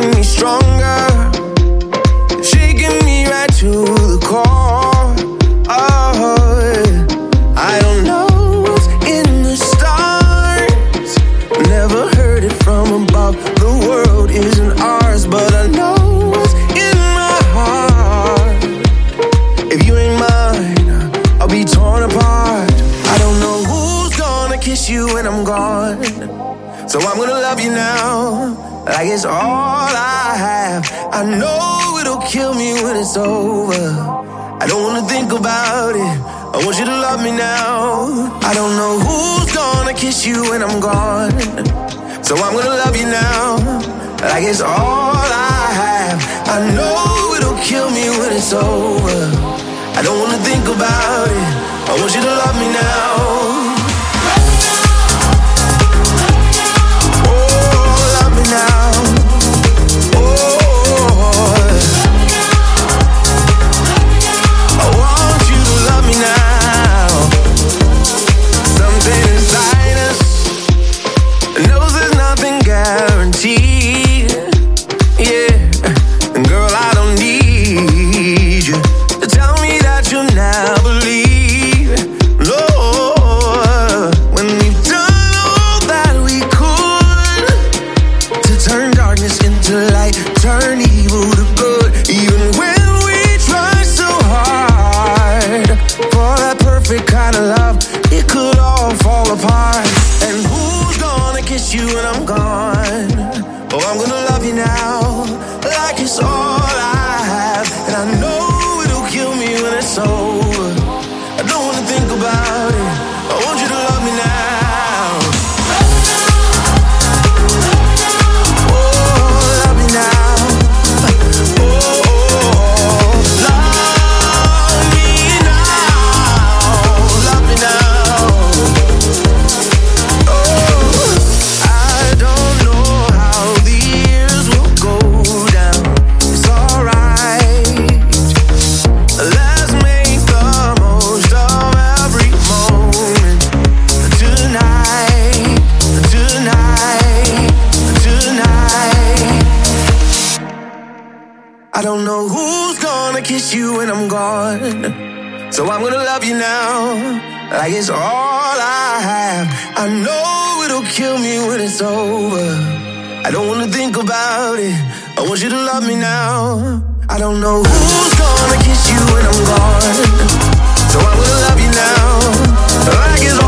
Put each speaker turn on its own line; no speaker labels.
making me stronger, shaking me right to the core. Oh, I don't know what's in the stars, never heard it from above. The world isn't ours, but I know what's in my heart. If you ain't mine, I'll be torn apart. I don't know who's gonna kiss you when I'm gone, so I'm gonna love you now, like it's all I have. I know it'll kill me when it's over. I don't wanna think about it, I want you to love me now. I don't know who's gonna kiss you when I'm gone, so I'm gonna love you now, like it's all I have. I know it'll kill me when it's over. I don't wanna think about it, I want you to love me now. Now, oh, I want you to love me now. Something inside us knows there's nothing guaranteed. Yeah, and girl, I don't need you to tell me that you'll never leave. No, when we've done all that we could to turn darkness into light, turn evil to good. Even when we try so hard for that perfect kind of love, it could all fall apart. And who's gonna kiss you when I'm gone? Oh, I'm gonna love you now, like it's all I have. And I know it'll kill me when it's over. I don't wanna think about it, I want you to love me now. I don't know who's gonna kiss you when I'm gone, so I'm gonna love you now, like it's all I have. I know it'll kill me when it's over. I don't wanna think about it, I want you to love me now. I don't know who's gonna kiss you when I'm gone, so I'm gonna love you now, like it's all